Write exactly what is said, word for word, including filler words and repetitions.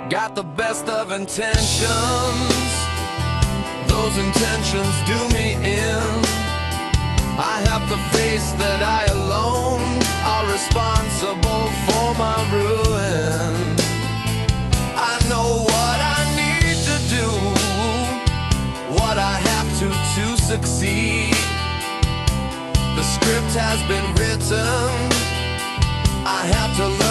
got the best of intentions. Those intentions do me in. I have to face that I alone are responsible for my ruin. I know what I need to do, what I have to to succeed. The script has been written, I have to learn